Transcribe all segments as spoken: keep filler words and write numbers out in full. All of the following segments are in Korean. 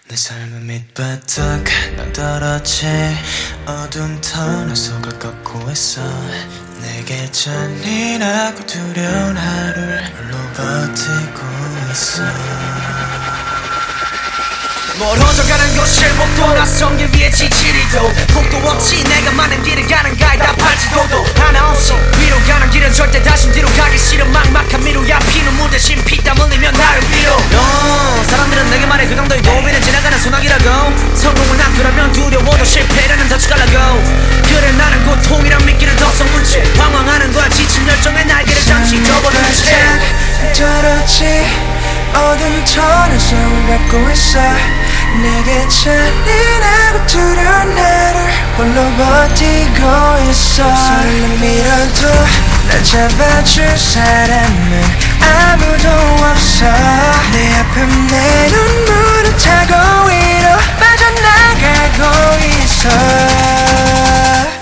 내 삶은 밑바닥 너덜었지. 어두운 터널 속을 걷고 있어. 내게 잔인하고 두려운 하루를 홀로 버티고 있어. 멀어져가는 것을 못도 낯선 길 위에 지치리도 폭도 없이 내가 많은 길을 가는 가이다 팔지도도 하나 없이 위로 가는 길은 절대 다시 뒤로 가기 싫어. 막막한 미로야 피눈물 대신 피땀 흘리며 나를 빌어. 어, 사람들은 내게 말해 그 정도의 고비는 지나가는 소나기라고. 성공을 앞두라면 두려워도 실패라는 덫이 갈라고. 그래 나는 고통이란 미끼를 더 섞은 채 방황하는 거야. 지친 열정의 날개를 잠시 접어둔 채 떨었지. 어둠 터널 속을 밟고 있어. 내게 잔인하고 두려운 나를 홀로 버티고 있어. 손을 밀어도 날 잡아줄 사람은 아무도 없어. 내 아픔 내 눈물을 타고 위로 빠져나가고 있어.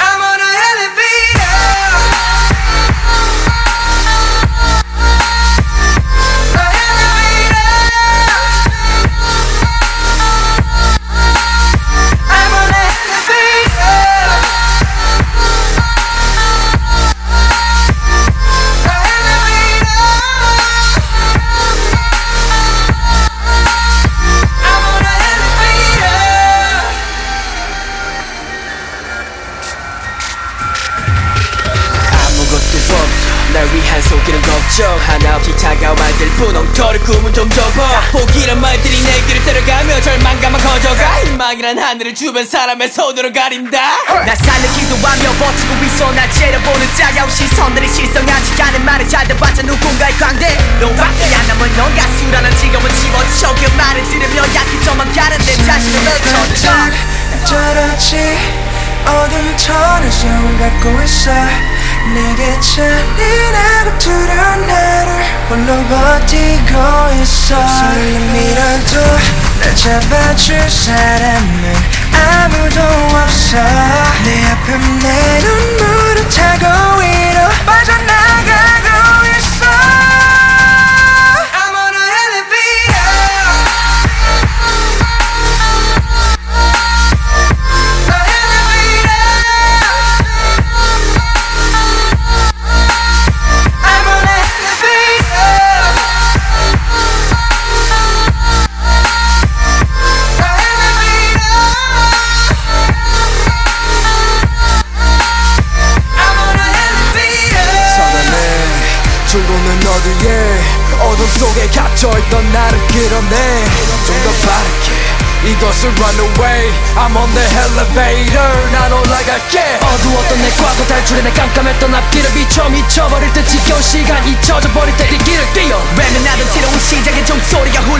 날 위한 속이는 걱정 하나 없이 차가운 말들 뿐. 엉터리 꿈은 좀 접어. 포기란 말들이 내 길을 따라가며 절망감만 커져가. 희망이란 하늘을 주변 사람의 손으로 가린다. 날 살려 기도하며 버티고 있어. 날 째려보는 짜가운 시선들이 실성하지 않은 말을 잘 들어봤자 누군가의 광대. 너밖에 안 남은 넌 가수라는 직업은 집어쳐. 그 말을 들으며 약해져만 가는 내 자신을 늦춰져. 떨었지. 어둠 터널 속을 밟고 있어. 내게 잔인하고 두려운 나를 홀로 버티고 있어. 손을 밀어도 날 잡아줄 사람은 아무도 없어. 내 아픔 내 눈물을 타고 위로 빠져나가고 있어. 죽음은 어디에 어둠 속에 갇혀있던 나를 끌어내. 좀 더 빠르게 이것을 run away. I'm on the elevator. 난 올라갈게. 어두웠던 내 과거 탈출해 내 깜깜했던 앞길을 비춰. 미쳐버릴 듯 지겨운 시간 잊혀져 버릴 때 이 길을 뛰어. 외면하던 새로운 시작의 종소리가